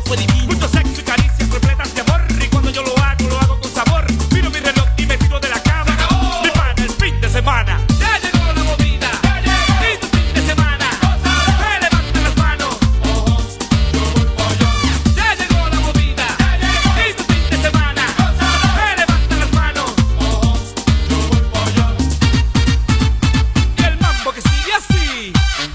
fue divino. Mucho sexo y caricias repletas de amor. Y cuando yo lo hago con sabor. Miro mi reloj y me tiro de la cama. Mi pana, el fin de semana. Ya llegó la movida. Y tu fin de semana. Me levantan las manos. Ya llegó la movida. Y tu fin de semana. Me levantan las manos. Y el mambo que sigue así.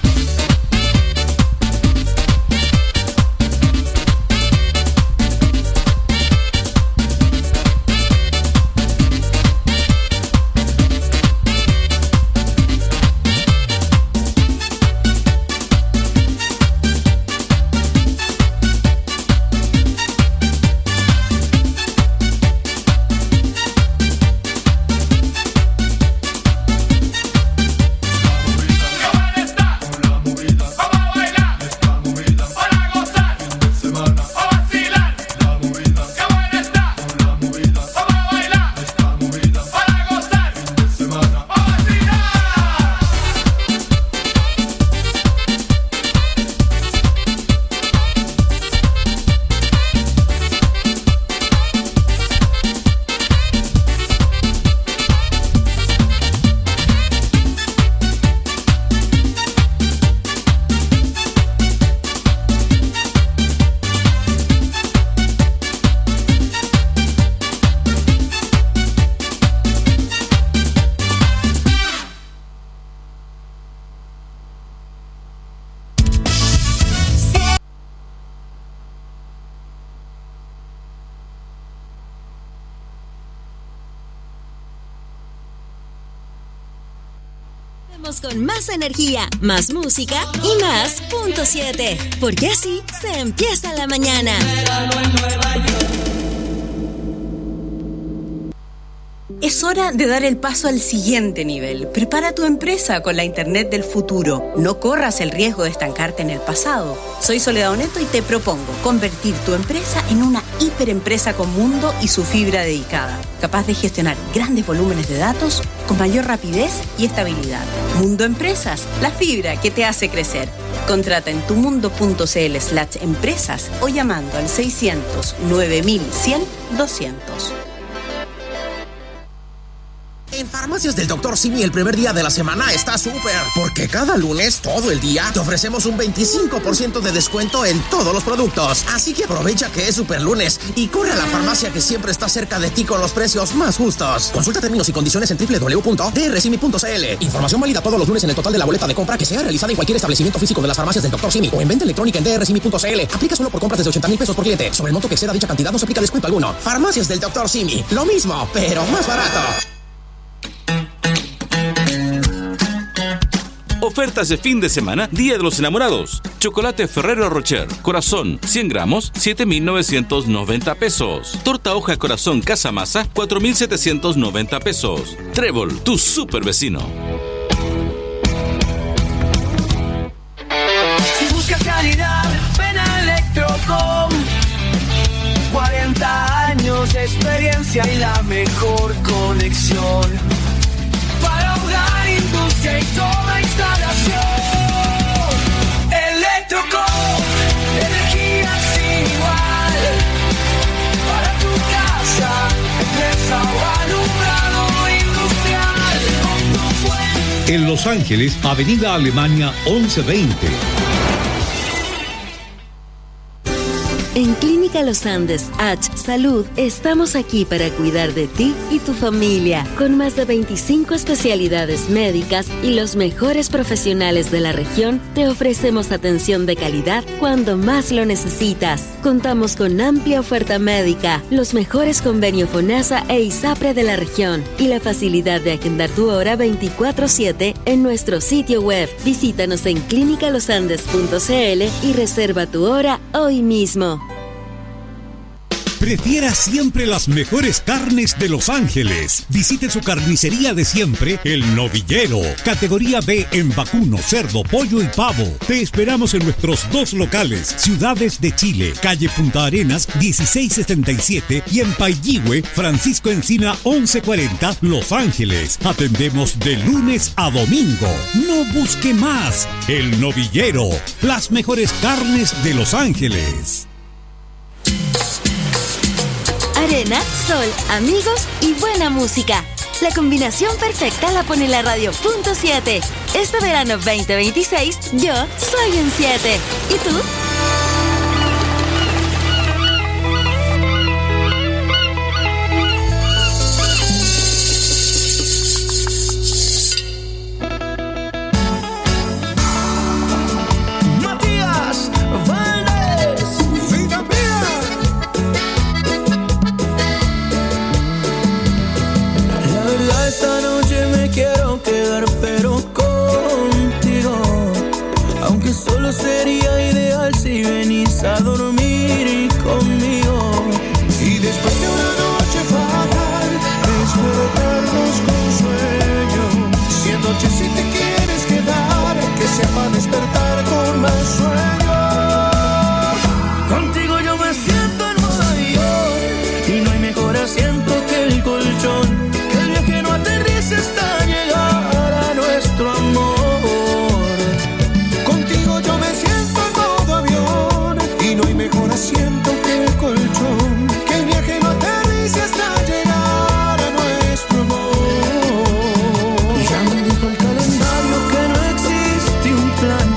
Con más energía, más música y más punto 7, porque así se empieza la mañana. Es hora de dar el paso al siguiente nivel. Prepara tu empresa con la Internet del futuro. No corras el riesgo de estancarte en el pasado. Soy Soledad Oneto y te propongo convertir tu empresa en una hiperempresa con mundo y su fibra dedicada, capaz de gestionar grandes volúmenes de datos con mayor rapidez y estabilidad. Mundo Empresas, la fibra que te hace crecer. Contrata en tumundo.cl/empresas o llamando al 600 9100 200. En Farmacias del Dr. Simi el primer día de la semana está súper, porque cada lunes, todo el día, te ofrecemos un 25% de descuento en todos los productos. Así que aprovecha que es super lunes y corre a la farmacia que siempre está cerca de ti con los precios más justos. Consulta términos y condiciones en www.drsimi.cl. Información válida todos los lunes en el total de la boleta de compra que sea realizada en cualquier establecimiento físico de las Farmacias del Dr. Simi o en venta electrónica en drsimi.cl. Aplica solo por compras desde 80,000 pesos por cliente. Sobre el monto que exceda dicha cantidad no se aplica descuento alguno. Farmacias del Dr. Simi, lo mismo, pero más barato. Ofertas de fin de semana, Día de los Enamorados. Chocolate Ferrero Rocher, corazón, 100 gramos, 7,990 pesos. Torta hoja corazón Casa Masa, 4,790 pesos. Trébol, tu super vecino. Si buscas calidad, ven a Electrocom. 40 años de experiencia y la mejor conexión. Para hogar, industria y toda instalación. Electrocom, energía sin igual. Para tu casa, empresa o alumbrado industrial. En Los Ángeles, Avenida Alemania 1120. En Clínica Los Andes H Salud estamos aquí para cuidar de ti y tu familia, con más de 25 especialidades médicas y los mejores profesionales de la región. Te ofrecemos atención de calidad cuando más lo necesitas. Contamos con amplia oferta médica, los mejores convenios FONASA e ISAPRE de la región y la facilidad de agendar tu hora 24/7 en nuestro sitio web. Visítanos en clinicalosandes.cl y reserva tu hora hoy mismo. Prefiera siempre las mejores carnes de Los Ángeles. Visite su carnicería de siempre, El Novillero. Categoría B en vacuno, cerdo, pollo y pavo. Te esperamos en nuestros 2 locales, Ciudades de Chile, calle Punta Arenas 1677 y en Pailligüe, Francisco Encina 1140, Los Ángeles. Atendemos de lunes a domingo. No busque más. El Novillero, las mejores carnes de Los Ángeles. arena, sol, amigos y buena música. La combinación perfecta la pone la radio Punto 7. Este verano 2026, yo soy un 7. ¿Y tú? Sería ideal si venís a dormir conmigo. Y después de una noche fatal, despertarnos con sueño. Si anoche si te quieres quedar, que sea para despertar con más sueño. Contigo yo me siento en modo avión, y no hay mejor asiento que el colchón. Que el viaje no aterrice hasta llegar a nuestro amor. Mejor asiento que el colchón, que el viaje no aterrice hasta llegar a nuestro amor. Ya me dijo el calendario que no existe un plan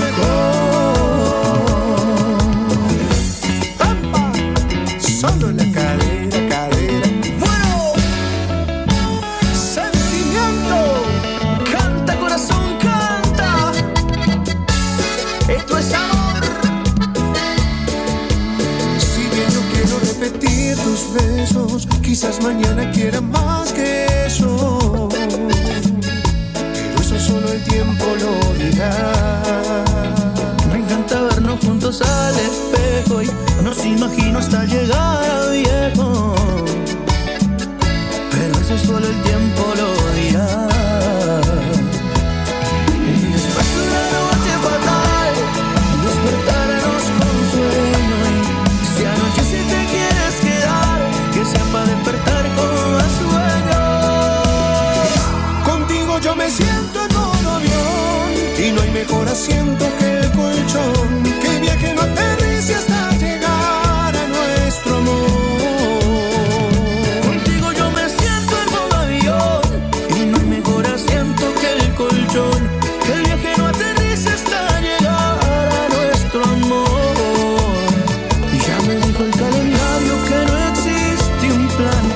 mejor. ¡Pampa! Solo en la cadera, cadera. Bueno, sentimiento. Canta corazón, canta. Esto es amor. Repetir tus besos, quizás mañana quiera más que eso, pero eso solo el tiempo lo dirá. Me encanta vernos juntos al espejo y nos imagino hasta llegar a viejo, pero eso solo el tiempo lo dirá. Y después de una noche fatal, despertarnos con sueño. Y si anoche si te quieres quedar, que sea para despertar con más sueño. Contigo yo me siento en modo avión, y no hay mejor asiento que el colchón. Que el viaje no aterrice hasta llegar a nuestro amor. Contigo yo me siento en modo avión, y no hay mejor asiento que el colchón. Que el viaje no aterrice hasta llegar a nuestro amor. Me dijo el calendario que no existe un plan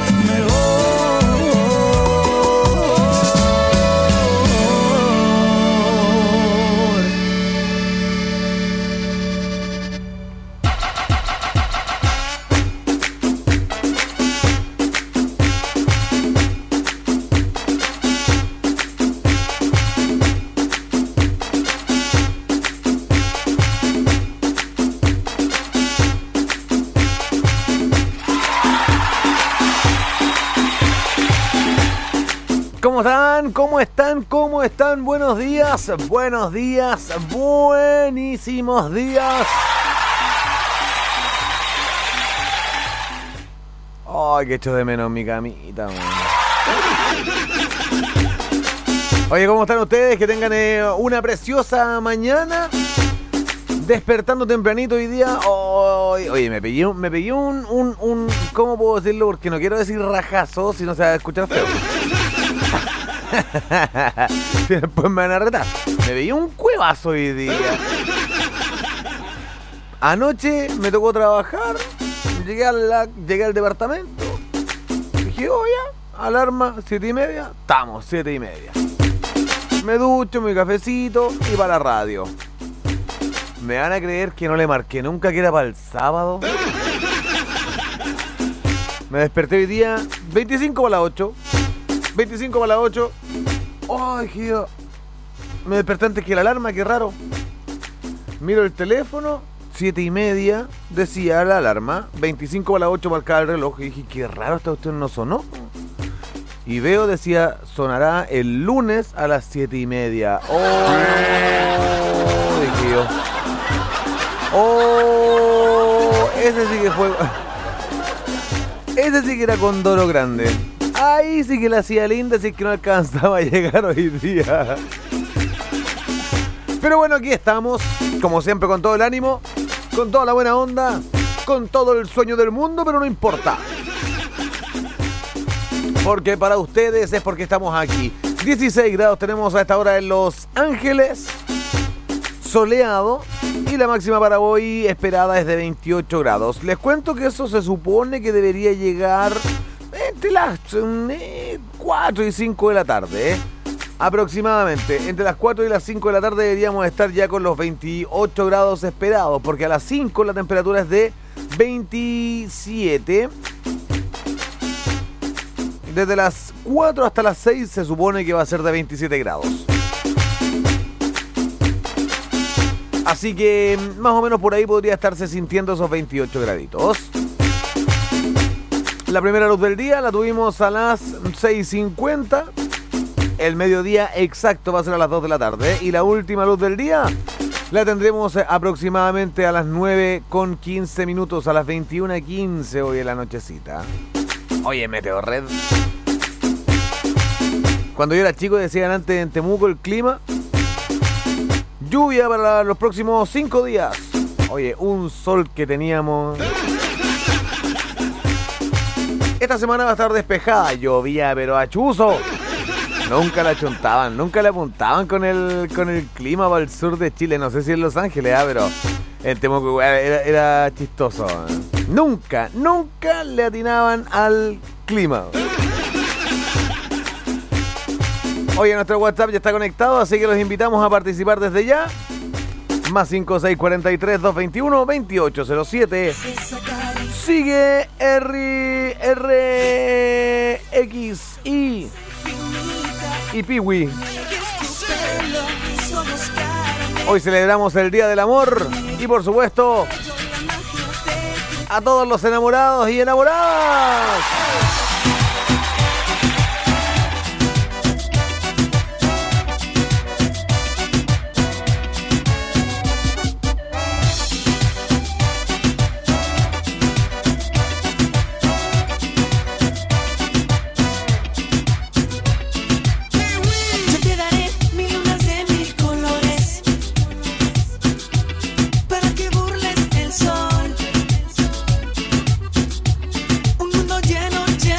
¿Cómo están? ¿Cómo están? ¿Cómo están? Buenos días, buenísimos días. Ay, que echo de menos mi camita, man. Oye, ¿cómo están ustedes? Que tengan una preciosa mañana. Despertando tempranito hoy día. Oye, me pegué un ¿cómo puedo decirlo? Porque no quiero decir rajazo, si no se va a escuchar feo. Después me van a retar. Me veía un cuevazo hoy día. Anoche me tocó trabajar. Llegué al departamento. Dije, ya, alarma, 7:30. Estamos, 7:30. Me ducho, mi cafecito y para la radio. ¿Me van a creer que no le marqué nunca que era para el sábado? Me desperté hoy día 25 para las 8. 25 para las 8. Ay, tío. Me desperté antes que la alarma, qué raro. Miro el teléfono, 7:30, decía la alarma. 25 para las 8 marcaba el reloj. Y dije, qué raro, esta cuestión no sonó. Y veo, decía, sonará el lunes a las 7:30. Dije yo. Ese sí que fue. Ese sí que era Condoro grande. Ahí sí que la hacía linda, así que no alcanzaba a llegar hoy día. Pero bueno, aquí estamos, como siempre, con todo el ánimo, con toda la buena onda, con todo el sueño del mundo, pero no importa. porque para ustedes es porque estamos aquí. 16 grados tenemos a esta hora en Los Ángeles, soleado, y la máxima para hoy esperada es de 28 grados. Les cuento que eso se supone que debería llegar entre las 4 y 5 de la tarde, aproximadamente. Entre las 4 y las 5 de la tarde deberíamos estar ya con los 28 grados esperados, porque a las 5 la temperatura es de 27. Desde las 4 hasta las 6 se supone que va a ser de 27 grados. Así que más o menos por ahí podría estarse sintiendo esos 28 graditos. La primera luz del día la tuvimos a las 6:50. El mediodía exacto va a ser a las 2 de la tarde. Y la última luz del día la tendremos aproximadamente a las 9:15 minutos, a las 21:15 hoy en la nochecita. Oye, Meteo Red. Cuando yo era chico decían antes en Temuco el clima: lluvia para los próximos 5 días. Oye, un sol que teníamos. Esta semana va a estar despejada. Llovía, pero a chuzo. Nunca la chuntaban, nunca le apuntaban con el clima para el sur de Chile. No sé si en Los Ángeles, pero en Temuco era chistoso. Nunca le atinaban al clima. Oye, nuestro WhatsApp ya está conectado, así que los invitamos a participar desde ya. Más 5643-221-2807. Sigue RXI y Piwi. Hoy celebramos el Día del Amor y por supuesto a todos los enamorados y enamoradas. Un mundo lleno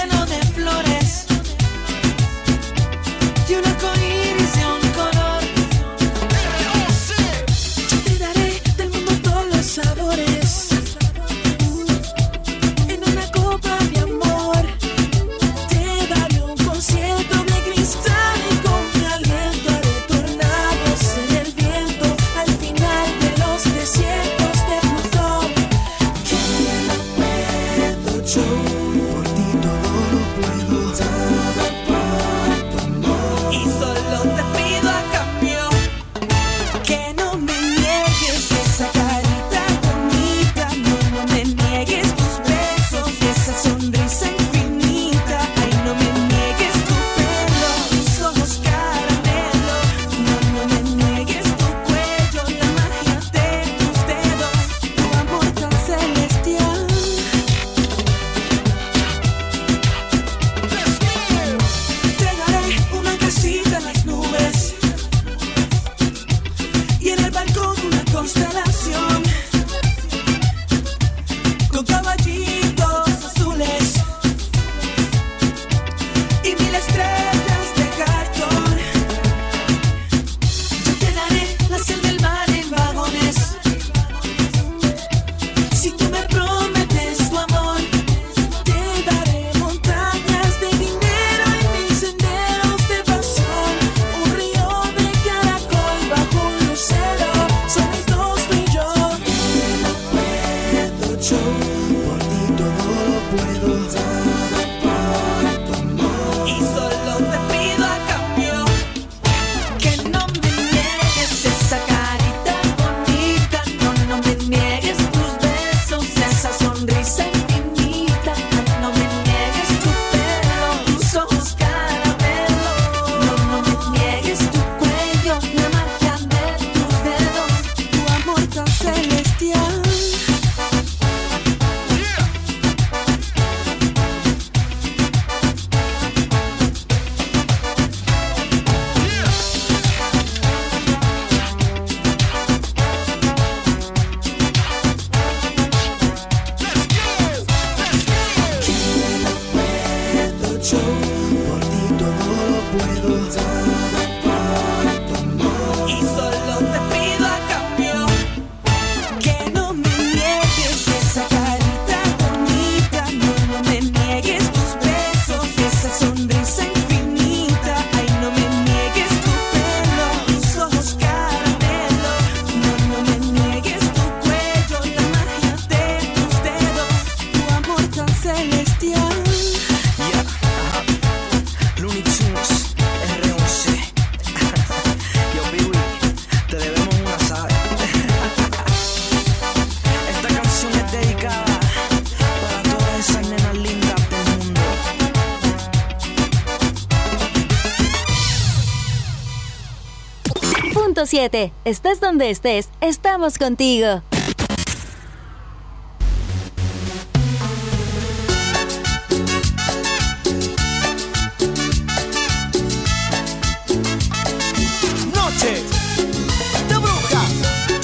107. Estés donde estés, estamos contigo. Noche de brujas.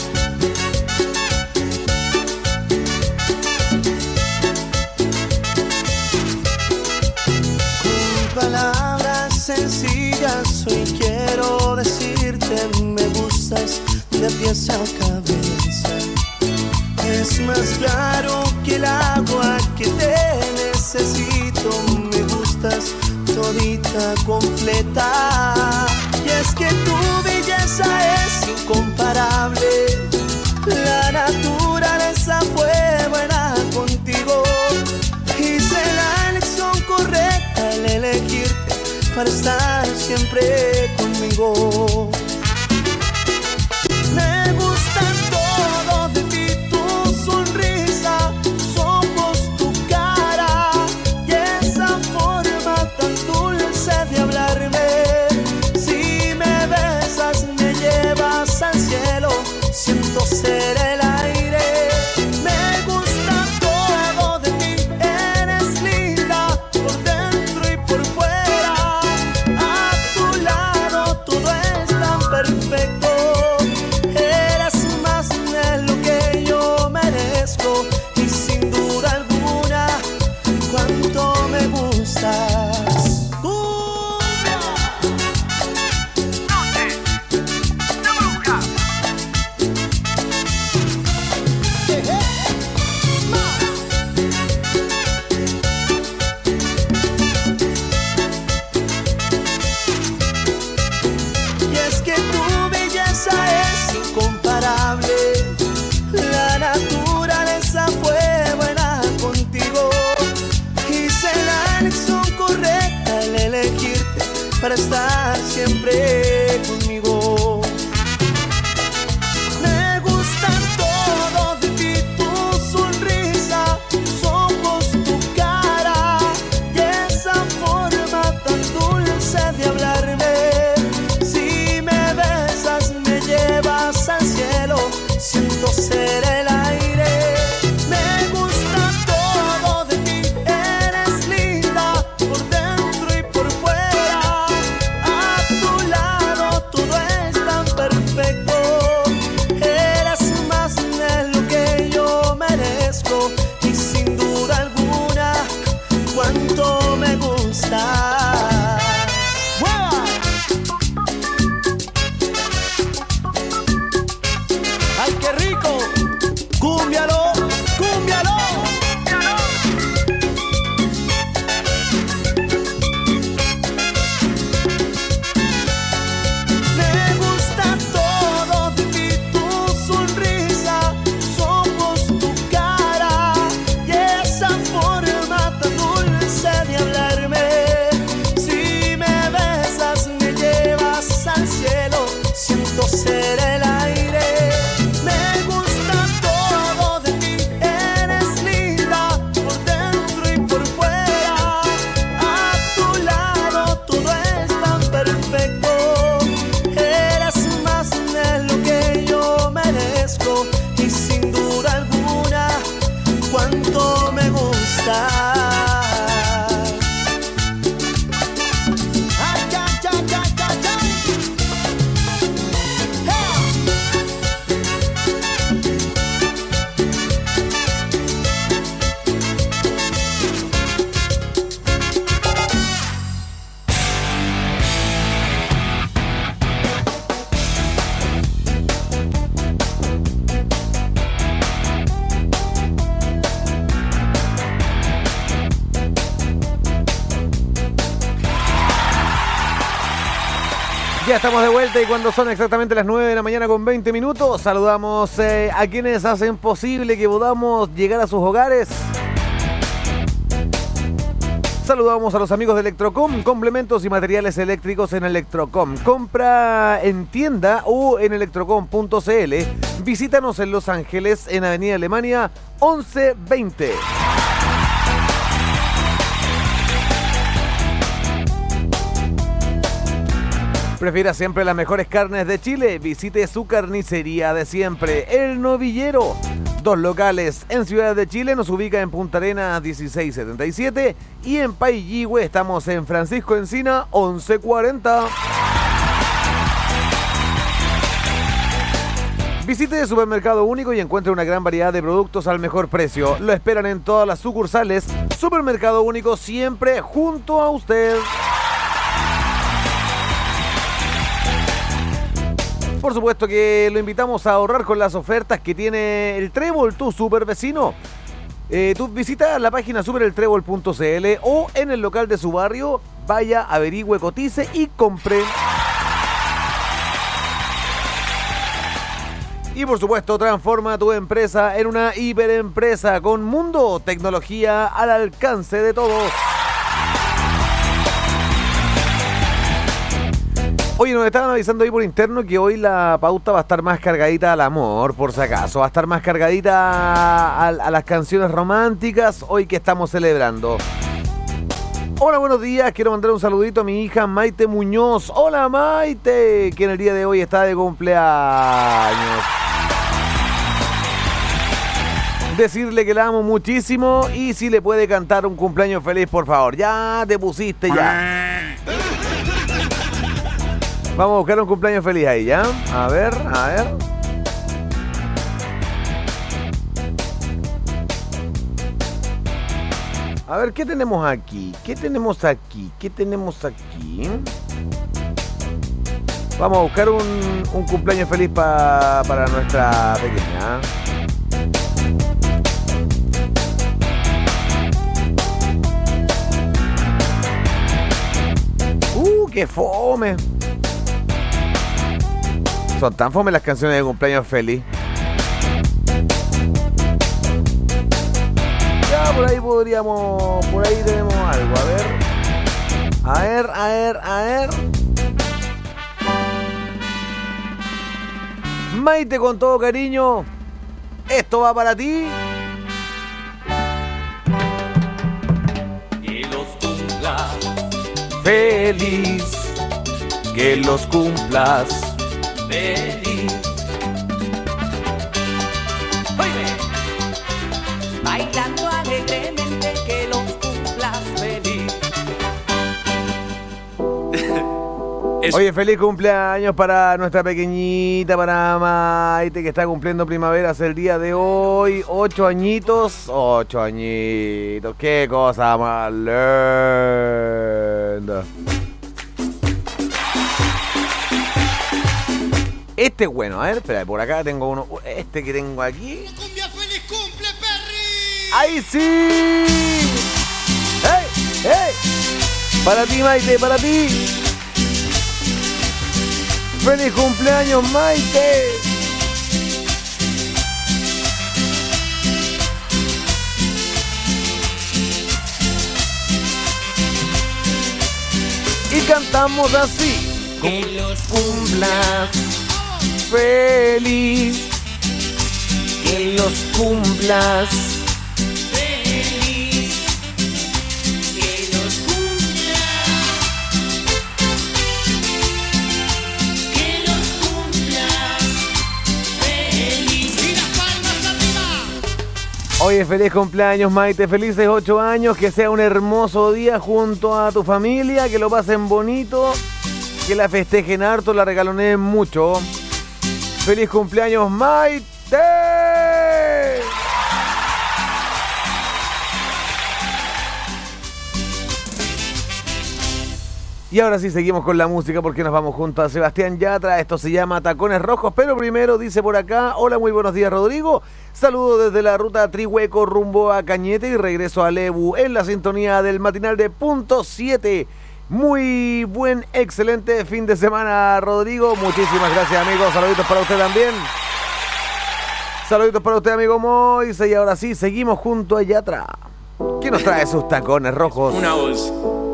Con palabras sencillas hoy quiero decirte me gustas de pies a cabeza. Es más claro que el agua que te necesito. Me gustas todita completa. Y es que tu belleza es incomparable. La naturaleza fue buena contigo. Hice la elección correcta al elegirte para estar siempre conmigo. Me gusta todo de ti, tu sonrisa, tus ojos, tu cara y esa forma tan dulce de hablarme. Si me besas me llevas al cielo, siento ser el aire. Me gusta todo de ti, eres linda por dentro y por fuera. A tu lado todo es tan perfecto. Eres más de lo que yo merezco y sin duda alguna cuánto me gustas. Y es que tu belleza es incomparable. La naturaleza fue buena contigo. Hice la elección correcta al elegirte para estar siempre conmigo. Me gusta todo de ti, tu sonrisa, tus ojos, tu cara y esa forma tan dulce de hablarme. Si me besas me llevas al cielo, siento ser el aire. Me gusta todo de ti, eres linda por dentro y por fuera. A tu lado todo es tan perfecto. Eres más de lo que yo merezco y sin duda alguna cuánto me gusta. ¡Ay, qué rico! ¡Cúmbialo! ¡Cúmbialo! Me gusta todo de ti, tu sonrisa, tus ojos, tu cara y esa forma tan dulce de hablarme. Si me besas me llevas al cielo, siento ser el aire. Me gusta todo de ti, eres linda por dentro y por fuera. A tu lado todo es tan perfecto. Eres más de lo que yo merezco y sin duda alguna cuánto me gusta. Ay, ay, ay, ay, ay, ay. Ya estamos de vuelta y cuando son exactamente las 9 de la mañana con 20 minutos, saludamos a quienes hacen posible que podamos llegar a sus hogares. Saludamos a los amigos de Electrocom, complementos y materiales eléctricos en Electrocom. Compra en tienda o en electrocom.cl. Visítanos en Los Ángeles, en Avenida Alemania 1120. Prefiera siempre las mejores carnes de Chile. Visite su carnicería de siempre, El Novillero. 2 locales en Ciudad de Chile. Nos ubica en Punta Arenas 1677 y en Pailligüe estamos en Francisco Encina 1140. Visite Supermercado Único y encuentre una gran variedad de productos al mejor precio. Lo esperan en todas las sucursales. Supermercado Único, siempre junto a usted. Por supuesto que lo invitamos a ahorrar con las ofertas que tiene el Trébol, tu super vecino. Tú visita la página supereltrébol.cl o en el local de su barrio. Vaya, averigüe, cotice y compre. Y por supuesto, transforma tu empresa en una hiperempresa con Mundo, tecnología al alcance de todos. Oye, nos estaban avisando ahí por interno que hoy la pauta va a estar más cargadita al amor, por si acaso. Va a estar más cargadita a las canciones románticas hoy que estamos celebrando. Hola, buenos días. Quiero mandar un saludito a mi hija Maite Muñoz. Hola, Maite, que en el día de hoy está de cumpleaños. Decirle que la amo muchísimo y si le puede cantar un cumpleaños feliz, por favor. Ya te pusiste, ya. Vamos a buscar un cumpleaños feliz ahí, ¿ya? A ver. A ver, ¿qué tenemos aquí? Vamos a buscar un cumpleaños feliz para nuestra pequeña. ¡Qué fome! Son tan fome las canciones de cumpleaños feliz. Ya, por ahí tenemos algo, a ver. Maite, con todo cariño, esto va para ti. Que los cumplas feliz, que los cumplas feliz. Oye, bailando alegremente, que los cumplas feliz. Oye, feliz cumpleaños para nuestra pequeñita, para Maite, que está cumpliendo primaveras el día de hoy. 8 añitos. Qué cosa más linda. Este es bueno, a ver, espera, por acá tengo uno. Este que tengo aquí. ¡Cumbia feliz cumple, Perry! ¡Ahí sí! ¡Hey! Para ti, Maite, para ti. ¡Feliz cumpleaños, Maite! Y cantamos así. Que los cumplas feliz, que los cumplas Feliz, que los cumplas, que los cumplas feliz. ¡Y las palmas arriba! Oye, feliz cumpleaños, Maite, felices 8 años, que sea un hermoso día junto a tu familia, que lo pasen bonito, que la festejen harto, la regaloneen mucho. ¡Feliz cumpleaños, Maite! Y ahora sí seguimos con la música porque nos vamos junto a Sebastián Yatra. Esto se llama Tacones Rojos, pero primero dice por acá: hola, muy buenos días, Rodrigo. Saludo desde la ruta Trihueco rumbo a Cañete y regreso a Lebu en la sintonía del matinal de Punto 7. Muy buen, excelente fin de semana, Rodrigo. Muchísimas gracias, amigos. Saluditos para usted también. Saluditos para usted, amigo Moise. Y ahora sí, seguimos junto a Yatra. ¿Qué nos trae sus tacones rojos? Una voz.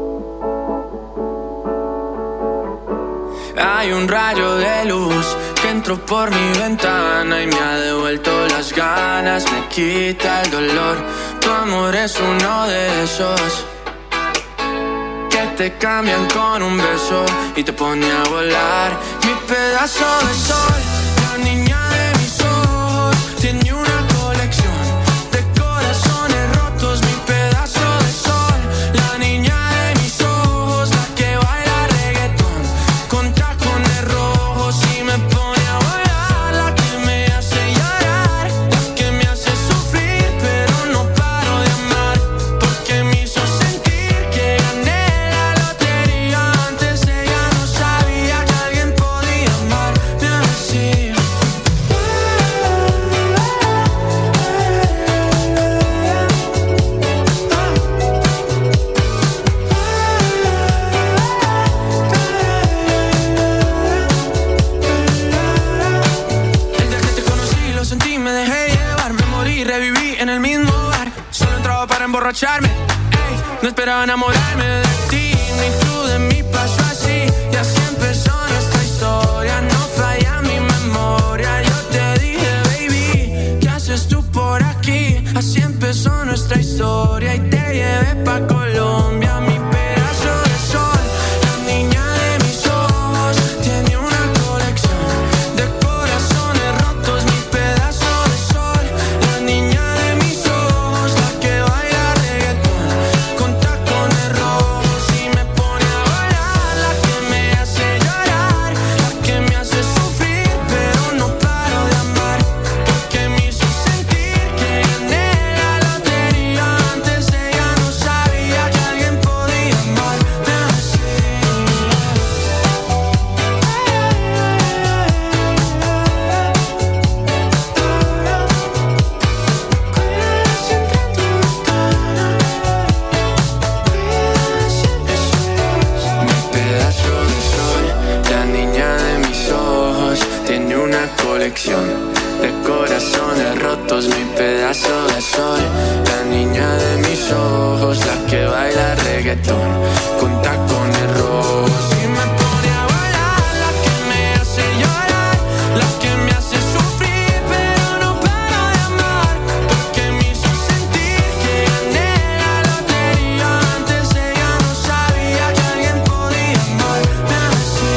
Hay un rayo de luz que entró por mi ventana y me ha devuelto las ganas, me quita el dolor. Tu amor es uno de esos que te cambian con un beso y te pone a volar. Mi pedazo de sol, la niña de mis ojos, tiene una colección de corazones rotos. Mi pedazo de sol, la niña de mis ojos, la que baila reggaetón con tacones rojos y me pone a volar. La que me hace llorar, la que me hace sufrir, pero no paro de amar, porque me hizo sentir que gané la lotería. Antes ella no sabía que alguien podía amarme así. El día que te conocí lo sentí, me dejé llevar, me morí, reviví en el mismo bar. Solo entraba para emborracharme, ey, no esperaba enamorarme de ti, ni tú de mí, pasó así. Y así empezó nuestra historia, no falla mi memoria. Yo te dije, baby, ¿qué haces tú por aquí? Así empezó nuestra historia y te llevé pa' Colombia. Mi pedazo de sol, la niña de mis ojos, tiene una colección de corazones rotos. Mi pedazo de sol, la niña de mis ojos, la que baila reggaetón con tacones rojos y me pone a volar. La que me hace llorar, la que me hace sufrir, pero no paro de amar, porque me hizo sentir que gané la lotería. Antes ella no sabía que alguien podía amarme así. Mi pedazo de sol, la niña de mis ojos, tiene una colección de corazones rotos. Mi pedazo de sol, la niña de mis ojos, la que baila reggaetón con tacones rojos y me pone a volar. La que me hace llorar, la que me hace sufrir, pero no paro de amar, porque me hizo sentir que gané la lotería. Antes ella no sabía que alguien podía amarme así.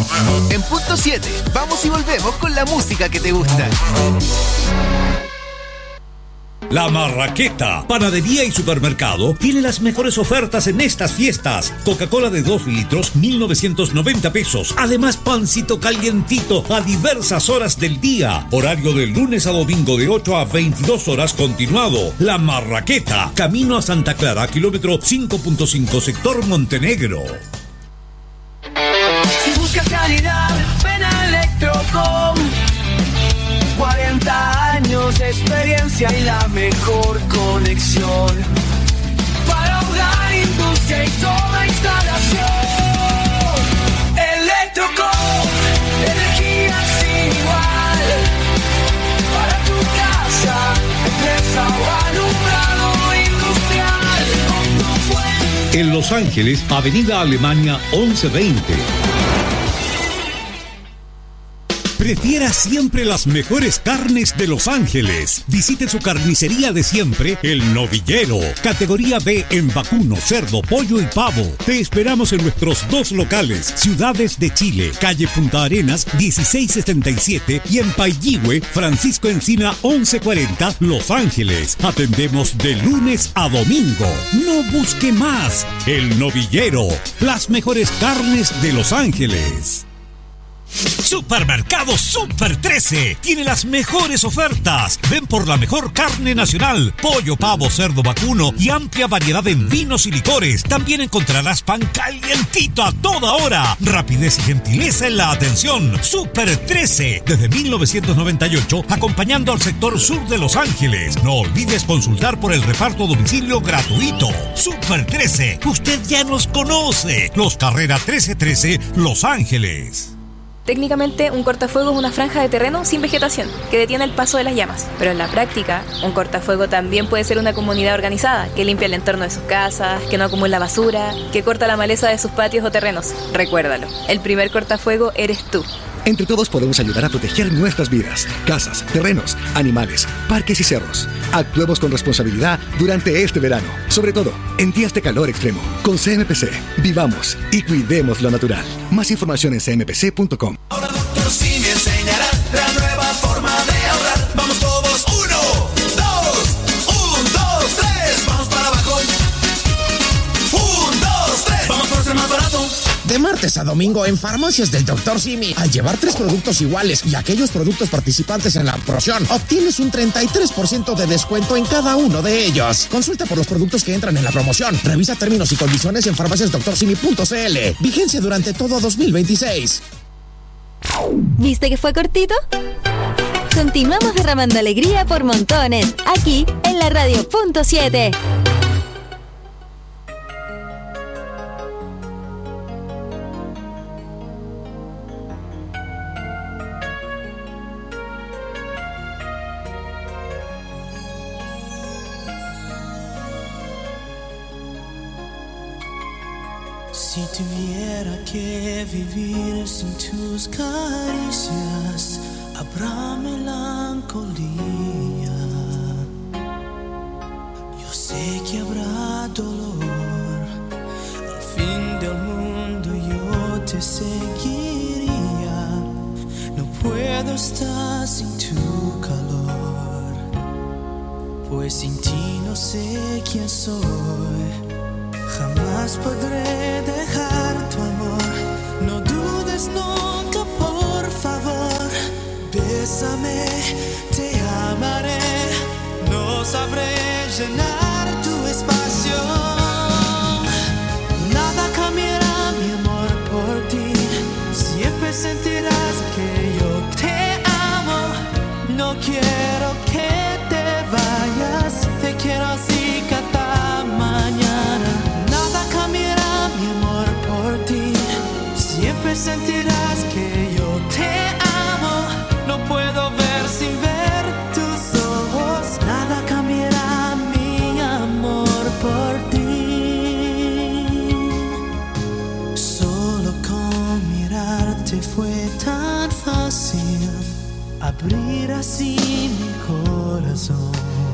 En punto 7, vamos y volvemos con la música que te gusta. La Marraqueta, panadería y supermercado, tiene las mejores ofertas en estas fiestas. Coca-Cola de 2 litros, 1.990 pesos. Además, pancito calientito a diversas horas del día. Horario de lunes a domingo de 8 a 22 horas continuado. La Marraqueta, camino a Santa Clara, kilómetro 5.5, sector Montenegro. Si buscas calidad, ven a Electrocom. 40 años de experiencia y la mejor conexión para hogar, industria y toda instalación. Electrocom, energía sin igual para tu casa, empresa o alumbrado industrial. En Los Ángeles, Avenida Alemania 1120. Prefiera siempre las mejores carnes de Los Ángeles. Visite su carnicería de siempre, El Novillero. Categoría B en vacuno, cerdo, pollo y pavo. Te esperamos en nuestros 2 locales, Ciudades de Chile, calle Punta Arenas 1677 y en Pailligüe, Francisco Encina 1140, Los Ángeles. Atendemos de lunes a domingo. No busque más. El Novillero, las mejores carnes de Los Ángeles. Supermercado Super 13 tiene las mejores ofertas. Ven por la mejor carne nacional, pollo, pavo, cerdo, vacuno y amplia variedad en vinos y licores. También encontrarás pan calientito a toda hora. Rapidez y gentileza en la atención. Super 13, desde 1998, acompañando al sector sur de Los Ángeles. No olvides consultar por el reparto a domicilio gratuito. Super 13, usted ya nos conoce. Los Carrera 1313, Los Ángeles. Técnicamente, un cortafuego es una franja de terreno sin vegetación que detiene el paso de las llamas. Pero en la práctica, un cortafuego también puede ser una comunidad organizada que limpia el entorno de sus casas, que no acumula basura, que corta la maleza de sus patios o terrenos. Recuérdalo, el primer cortafuego eres tú. Entre todos podemos ayudar a proteger nuestras vidas, casas, terrenos, animales, parques y cerros. Actuemos con responsabilidad durante este verano, sobre todo en días de calor extremo. Con CMPC, vivamos y cuidemos lo natural. Más información en cmpc.com. Ahora Dr. Simi enseñará la nueva forma de ahorrar. Vamos todos, 1, 2, 3, vamos para abajo. 1, 2, 3, vamos por ser más barato. De martes a domingo en Farmacias del Dr. Simi, al llevar 3 productos iguales y aquellos productos participantes en la promoción, obtienes un 33% de descuento en cada uno de ellos. Consulta por los productos que entran en la promoción. Revisa términos y condiciones en farmaciasdoctorsimi.cl. Vigencia durante todo 2026. ¿Viste que fue cortito? Continuamos derramando alegría por montones, aquí en la radio punto 7. Si tuviera que vivir sin tus caricias, habrá melancolía. Yo sé que habrá dolor. Al fin del mundo yo te seguiría. No puedo estar sin tu calor, pues sin ti no sé quién soy. Jamás podré dejar tu amor. No dudes nunca, por favor. Bésame, te amaré. No sabré llenar tu espacio. Nada cambiará mi amor por ti. Siempre sentirás que yo te amo. No quiero que te vayas. Te quiero así cada mañana. Mi amor por ti, siempre sentirás que yo te amo. No puedo ver sin ver tus ojos. Nada cambiará mi amor por ti. Solo con mirarte fue tan fácil abrir así mi corazón.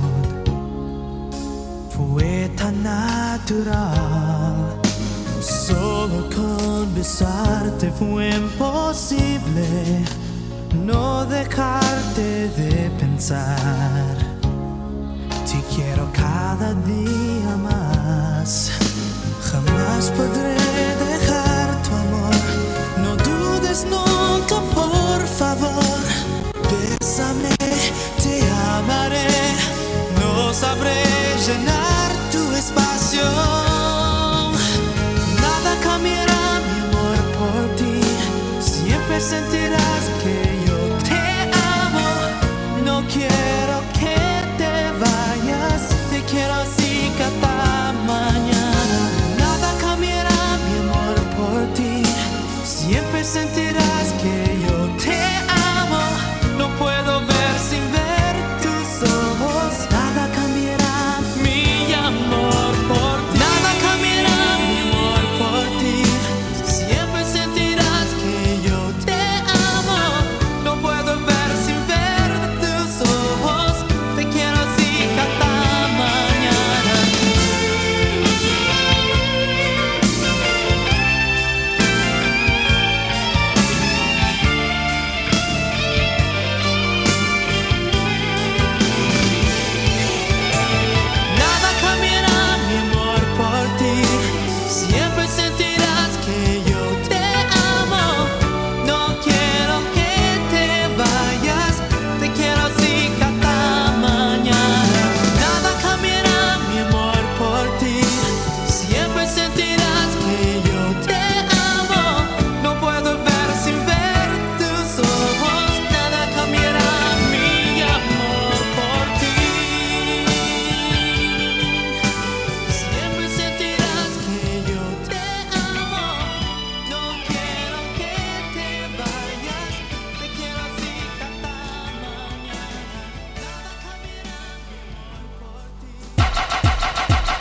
Fue tan natural. Solo con besarte besarte fue imposible, no dejarte de pensar. Te quiero cada día más, jamás podré dejar tu amor. No dudes nunca, por favor, bésame, te amaré, no sabré llenar tu espacio. Nada cambiará mi amor por ti, siempre sentirás que yo te amo. No quiero que te vayas, te quiero así cada mañana. Nada cambiará mi amor por ti, siempre sentirás que yo te amo. No puedo ver sin ver tus ojos. Nada cambiará mi amor por ti. Nada cambiará mi amor por ti, siempre sentirás que yo te amo. No puedo ver sin ver tus ojos, te quiero así cada mañana. Nada cambiará mi amor por ti, siempre sentirás que yo te amo. No quiero que te vayas, te quiero así cada mañana. Nada cambiará mi amor por ti, siempre sentirás que yo te amo. No puedo ver sin ver tus ojos. Nada cambiará mi amor por ti, siempre sentirás que yo te amo. No quiero que te vayas, te quiero así cada mañana. Nada cambiará mi amor por ti.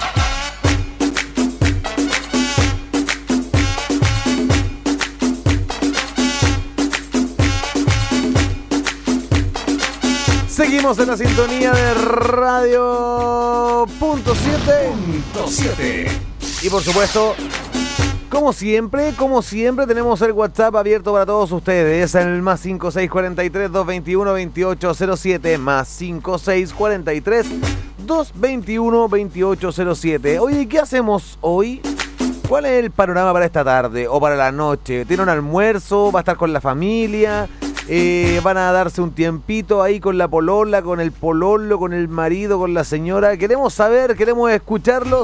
Seguimos en la sintonía de Radio Punto 7. Y por supuesto, como siempre, tenemos el WhatsApp abierto para todos ustedes. En el más 5643-221-2807. Más 5643-221-2807. Oye, ¿qué hacemos hoy? ¿Cuál es el panorama para esta tarde o para la noche? ¿Tiene un almuerzo? ¿Va a estar con la familia? ¿Van a darse un tiempito ahí con la polola, con el pololo, con el marido, con la señora? Queremos saber, queremos escucharlos.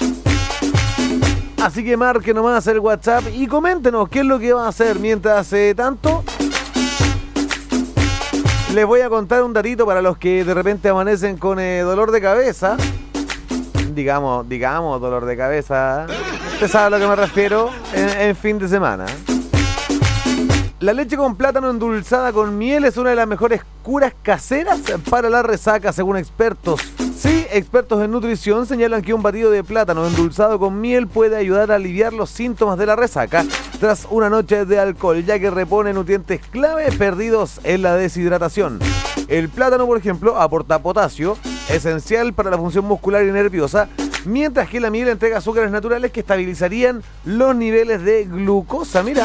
Así que marquen nomás el WhatsApp y coméntenos qué es lo que van a hacer. Mientras tanto, les voy a contar un datito para los que de repente amanecen con dolor de cabeza. Digamos, dolor de cabeza. Usted sabe a lo que me refiero en fin de semana. La leche con plátano endulzada con miel es una de las mejores curas caseras para la resaca, según expertos. Sí, expertos en nutrición señalan que un batido de plátano endulzado con miel puede ayudar a aliviar los síntomas de la resaca tras una noche de alcohol, ya que repone nutrientes clave perdidos en la deshidratación. El plátano, por ejemplo, aporta potasio, esencial para la función muscular y nerviosa, mientras que la miel entrega azúcares naturales que estabilizarían los niveles de glucosa. Mira,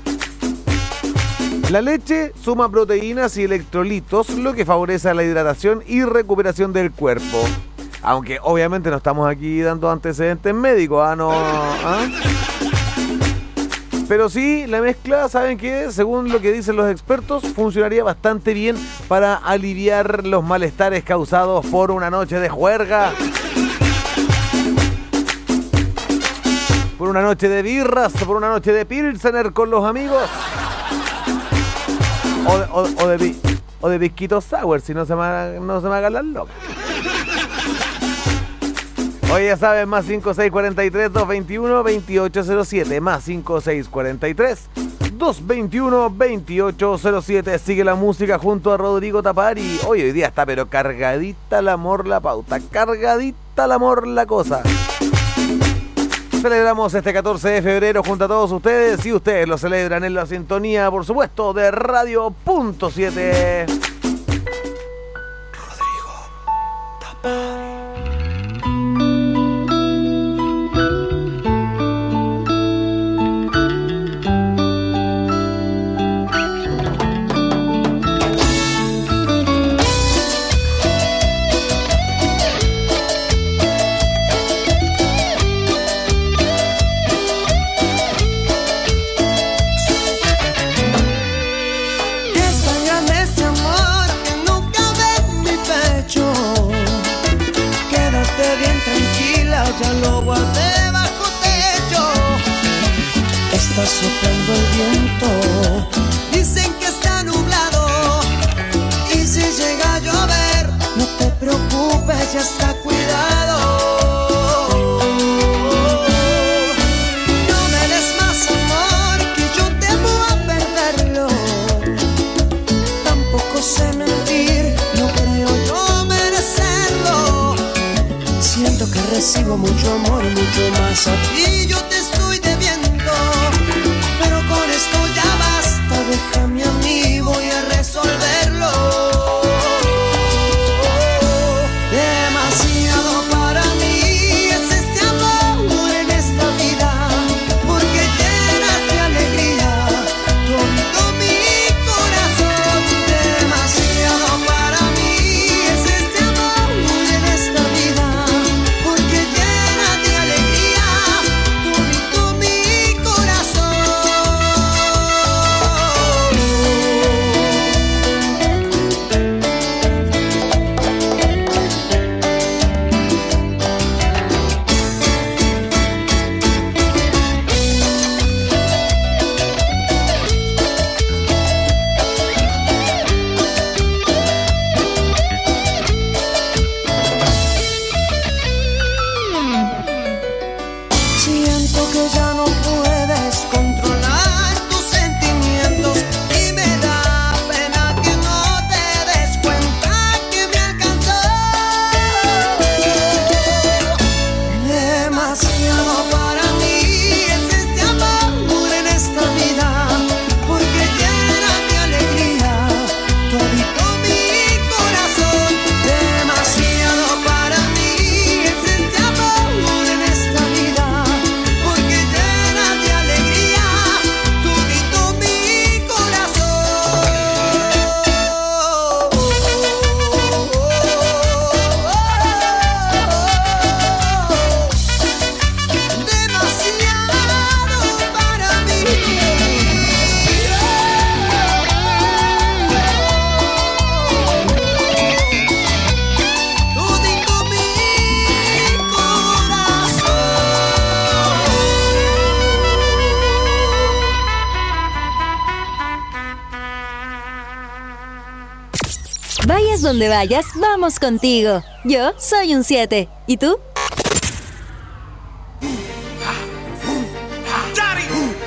la leche suma proteínas y electrolitos, lo que favorece la hidratación y recuperación del cuerpo. Aunque obviamente no estamos aquí dando antecedentes médicos, Pero sí, la mezcla, ¿saben qué? Según lo que dicen los expertos, funcionaría bastante bien para aliviar los malestares causados por una noche de juerga, por una noche de birras, por una noche de pilsener con los amigos. O de Bisquito Sour, si no se me hagan las locas. Oye, ya saben, más 5643-221-2807. Más 5643-221-2807. Sigue la música junto a Rodrigo Tapari. Hoy día está pero cargadita el amor la pauta. Cargadita el amor la cosa. Celebramos este 14 de febrero junto a todos ustedes y ustedes lo celebran en la sintonía, por supuesto, de Radio Punto 7. Rodrigo Tapari. está soplando el viento. Dicen que está nublado y si llega a llover, no te preocupes, ya está cuidado. No me des más amor, que yo temo a perderlo. Tampoco sé mentir, no creo yo merecerlo. Siento que recibo mucho amor y mucho más a ti yo te estoy debiendo. Pero con esto ya basta, déjame a mí, voy a resolverlo. Demasiado para mí es este amor en esta vida, porque llenas de alegría todo mi corazón. Demasiado para mí es este amor en esta vida, porque llena de alegría todo mi corazón. Siento que ya no puedes controlar tus sentimientos y me da pena que no te des cuenta que me alcanzó. Demasiado para mí es este amor en esta vida, porque llena de alegría todito mi corazón. Demasiado para mí es este amor en esta vida, porque llena de alegría todito mi corazón. Demasiado para mí. Todito mi corazón. Vayas donde vayas, vamos contigo. Yo soy un 7. ¿Y tú? Daddy!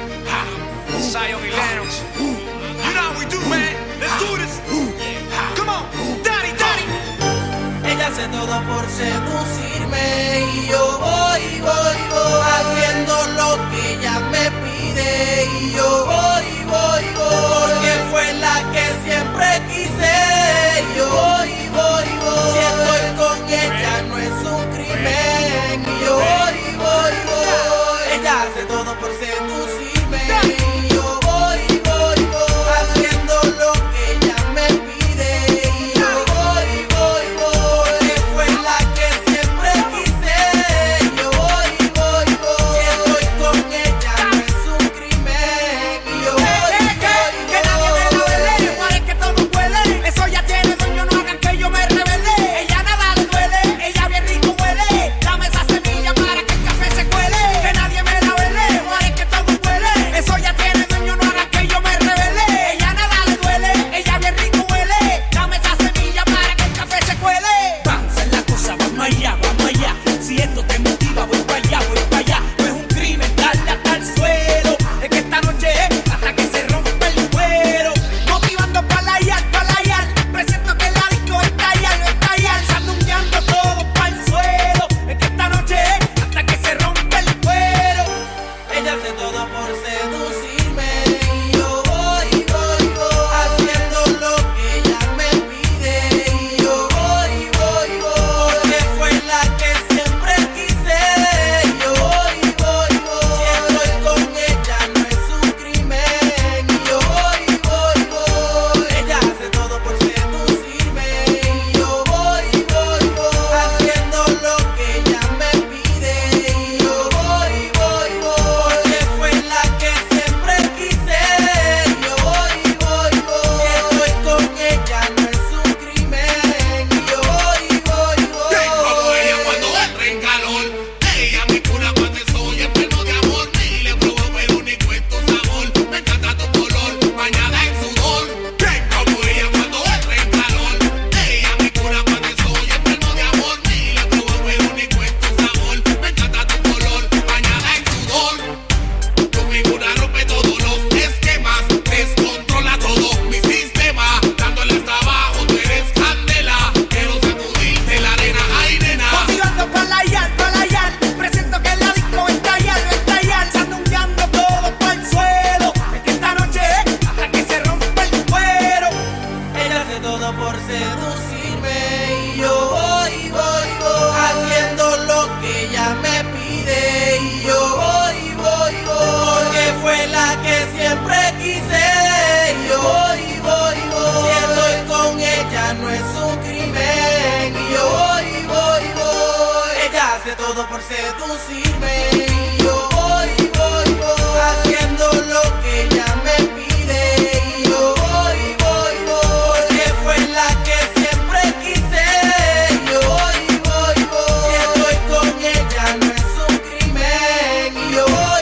Zion y Lennox. You know how we do, man. Let's do this. Come on, Daddy, Daddy. Ella hace todo por seducirme y yo voy haciendo lo que ella me pide y yo voy porque fue la que siempre quise y yo voy si estoy con ella no es un crimen y yo voy ella hace todo por seducirme y yo voy haciendo lo que ella me pide y yo voy porque fue la que siempre quise y yo voy si estoy con ella no es un crimen y yo voy Que nadie me la vele, parece que todo huele. Eso ya tiene dueño, no hagan que yo me revele. Ella nada le duele, ella bien rico huele. Dame esa semilla para que el café se cuele. Que nadie me la vele, parece que todo huele. Eso ya tiene dueño, no hagan que yo me revele. Ella nada le duele, ella bien rico huele. Dame esa semilla para que el café se cuele. Vamos a la cosa, vamos allá, vamos allá. Si esto te motiva, voy para allá, voy para allá. No es un crimen darle hasta el suelo. Es que esta noche es hasta que se rompa el cuero. Motivando para la presiento que la disco está allá, sandungueando todo para el suelo. Es que esta noche es hasta que se rompa el cuero. ella hace todo por seducirme y yo voy haciendo lo que ella me pide y yo voy porque fue la que siempre quise y yo voy si estoy con ella no es un crimen y yo voy ella hace todo por seducirme y yo voy haciendo lo que ella me pide y yo voy porque fue la que siempre seducirme. Y yo voy, haciendo lo que ella me pide. Y yo voy, porque fue la que siempre quise. Y yo voy, si estoy con ella no es un crimen. Y yo voy.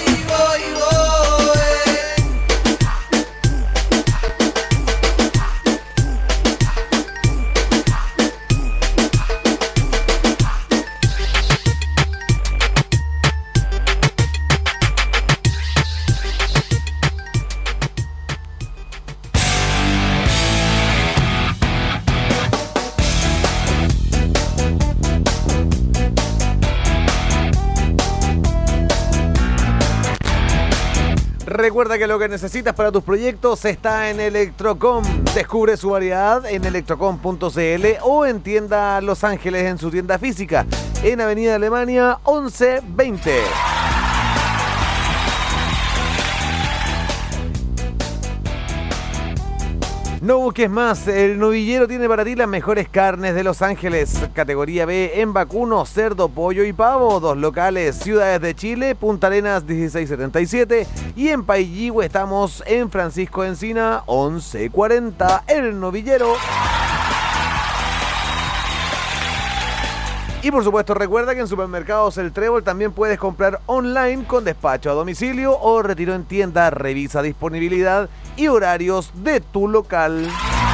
Recuerda que lo que necesitas para tus proyectos está en Electrocom. Descubre su variedad en electrocom.cl o en tienda Los Ángeles en su tienda física, en Avenida Alemania 1120. No busques más, el Novillero tiene para ti las mejores carnes de Los Ángeles, categoría B en vacuno, cerdo, pollo y pavo, 2 locales, Ciudades de Chile, Punta Arenas 1677 y en Pailligüe estamos en Francisco Encina 1140, el Novillero. Y por supuesto recuerda que en Supermercados El Trébol también puedes comprar online con despacho a domicilio o retiro en tienda. Revisa disponibilidad y horarios de tu local.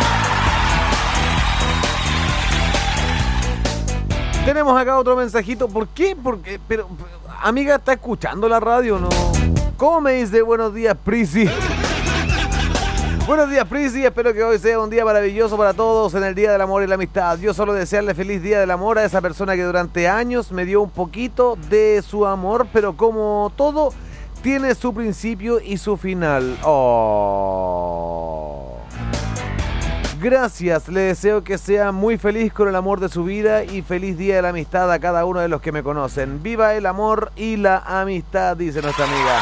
Tenemos acá otro mensajito. ¿Por qué? Porque, pero, amiga, ¿está escuchando la radio o no? ¿Cómo me dice buenos días, Prisi? Buenos días, Prisi. Espero que hoy sea un día maravilloso para todos en el Día del Amor y la Amistad. Yo solo desearle feliz Día del Amor a esa persona que durante años me dio un poquito de su amor, pero como todo, tiene su principio y su final. Oh. Gracias, le deseo que sea muy feliz con el amor de su vida y feliz Día de la Amistad a cada uno de los que me conocen. Viva el amor y la amistad, dice nuestra amiga.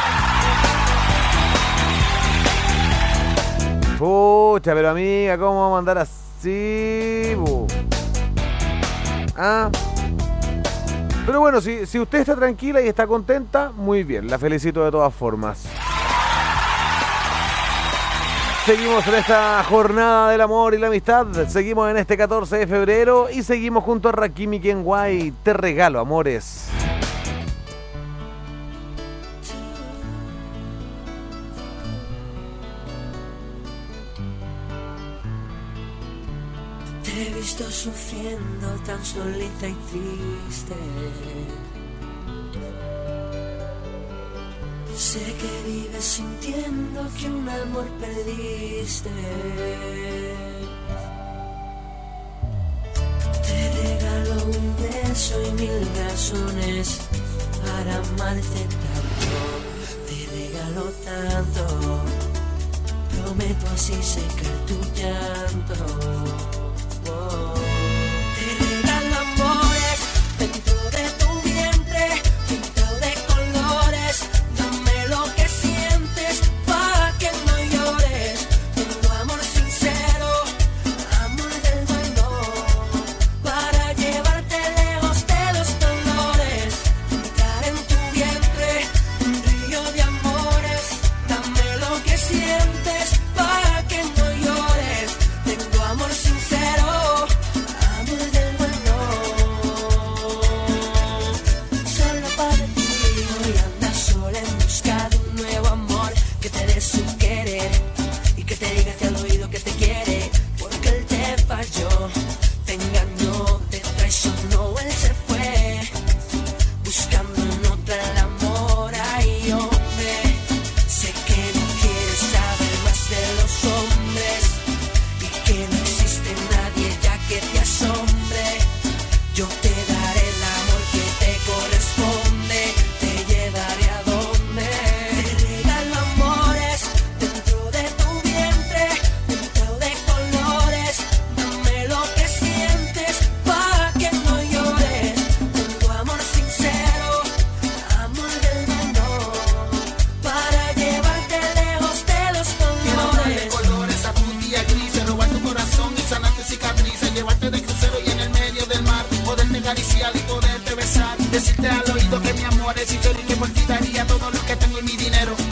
Pucha, pero amiga, ¿cómo vamos a andar así? ¿Ah? Pero bueno, si usted está tranquila y está contenta, muy bien, la felicito de todas formas. Seguimos en esta jornada del amor y la amistad, seguimos en este 14 de febrero y seguimos junto a Rakim y Kenway. Te regalo amores. Te he visto sufriendo tan solita y triste. Sé que vives sintiendo que un amor perdiste. Te regalo un beso y 1000 razones para amarte tanto. Te regalo tanto, prometo así secar tu llanto. Te regalo amores dentro de tu vientre, pintado de colores. Dame lo que sientes para que no llores. Tengo amor sincero, amor del bueno, para llevarte lejos de los dolores. Pintar en tu vientre un río de amores. Dame lo que sientes para que no llores. Tengo amor sincero,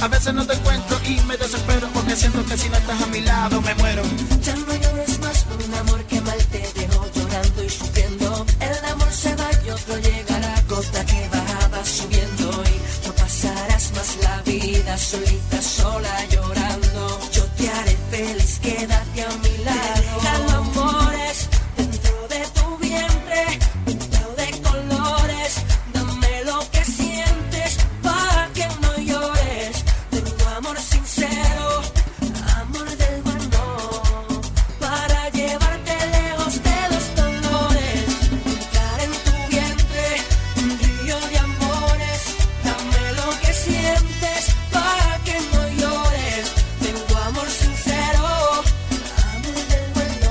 A veces no te encuentro y me desespero porque siento que si no estás a mi lado me muero. Ya no llores más por un amor que mal te dejó llorando y sufriendo. El amor se va y otro llegará, gota que va subiendo y no pasarás más la vida solita, sola llorando. Yo te haré feliz, quédate a mi lado. Déjalo, amores, dentro de tu vientre, pintado de colores. Dame lo que sientes para que no llores. Tengo amor sincero, amor del bueno, para llevarte lejos de los dolores. Entrar en tu vientre, un río de amores. Dame lo que sientes para que no llores. Tengo amor sincero, amor del bueno.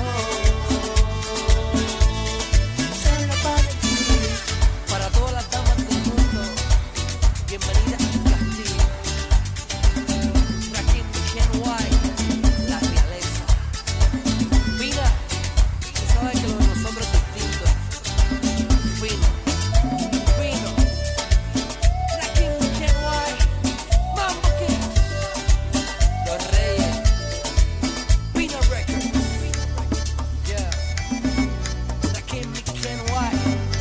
Solo para ti, para todas las damas del mundo. Bienvenida a Castillo. Rakim Kenway, la realeza. Mira, tú sabes que lo de nosotros es distinto. Fino, fino. Rakim Kenway, Mambo King, Los Reyes, Pino Records. Yeah, Rakim Kenway.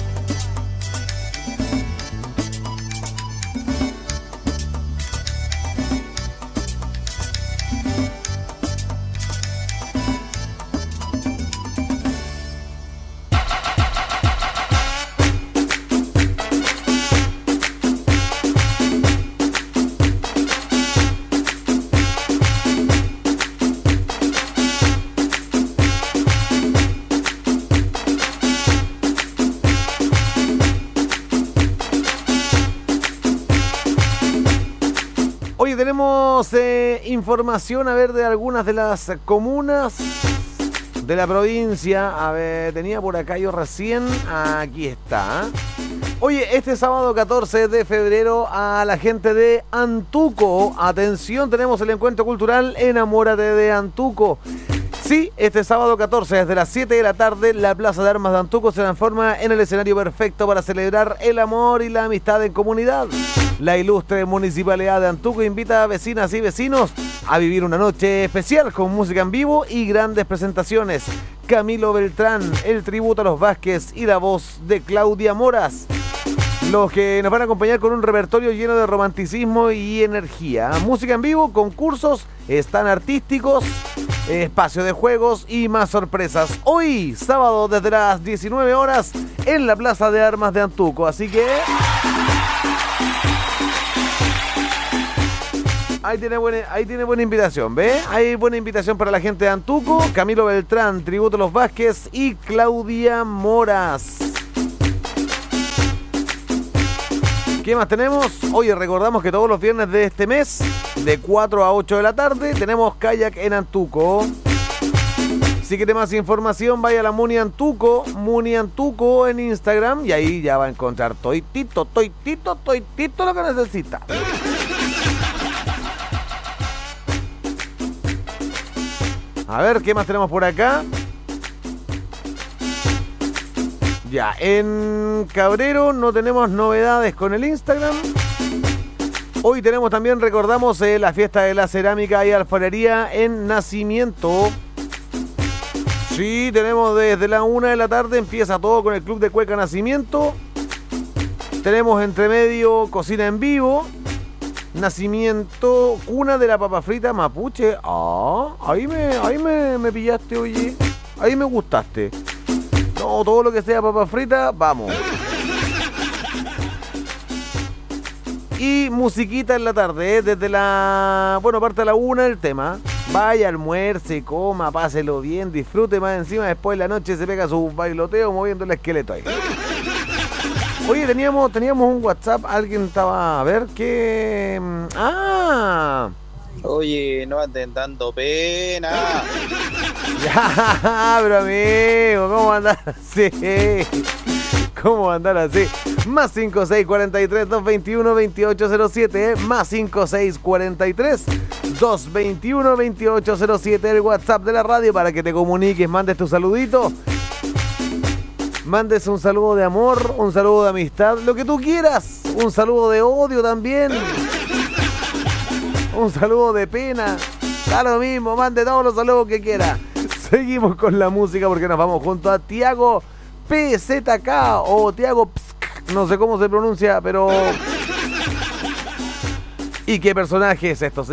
Oye, tenemos información, a ver, de algunas de las comunas de la provincia. A ver, tenía por acá yo recién. Aquí está. Oye, este sábado 14 de febrero a la gente de Antuco. Atención, tenemos el encuentro cultural Enamórate de Antuco. Sí, este sábado 14, desde las 7 de la tarde, la Plaza de Armas de Antuco se transforma en el escenario perfecto para celebrar el amor y la amistad en comunidad. La ilustre Municipalidad de Antuco invita a vecinas y vecinos a vivir una noche especial con música en vivo y grandes presentaciones. Camilo Beltrán, el tributo a los Vázquez y la voz de Claudia Moras, los que nos van a acompañar con un repertorio lleno de romanticismo y energía. Música en vivo, concursos, stand artísticos, espacio de juegos y más sorpresas. Hoy, sábado, desde las 19 horas, en la Plaza de Armas de Antuco. Así que ahí tiene buena invitación, ¿ve? Hay buena invitación para la gente de Antuco. Camilo Beltrán, tributo a los Vázquez y Claudia Moras. ¿Qué más tenemos? Oye, recordamos que todos los viernes de este mes, de 4 a 8 de la tarde, tenemos kayak en Antuco. Si quiere más información, vaya a la Muni Antuco en Instagram, y ahí ya va a encontrar toitito lo que necesita. A ver, ¿qué más tenemos por acá? Ya, en Cabrero no tenemos novedades con el Instagram. Hoy tenemos también, recordamos, la fiesta de la cerámica y alfarería en Nacimiento. Sí, tenemos desde la 1 de la tarde, empieza todo con el Club de Cueca Nacimiento. Tenemos entre medio cocina en vivo. Nacimiento, cuna de la papa frita mapuche. Ahí me pillaste, oye. Ahí me gustaste. No, todo lo que sea papa frita, vamos. Y musiquita en la tarde, desde la... Bueno, parte de la 1 el tema. Vaya, almuerce, coma, páselo bien, disfrute más encima. Después de la noche se pega su bailoteo moviendo el esqueleto ahí. Oye, teníamos un WhatsApp, alguien estaba... A ver, ¿qué...? Oye, no anden dando pena. Ya, pero amigo, ¿cómo andar así? ¿Cómo andar así? Más 5643-221-2807, más 5643-221-2807, el WhatsApp de la radio para que te comuniques, mandes tu saludito. Mandes un saludo de amor, un saludo de amistad, lo que tú quieras. Un saludo de odio también. Un saludo de pena. Da lo mismo, mande todos los saludos que quiera. Seguimos con la música porque nos vamos junto a Tiago PZK o Tiago Psk, no sé cómo se pronuncia, pero... ¿Y qué personaje es esto?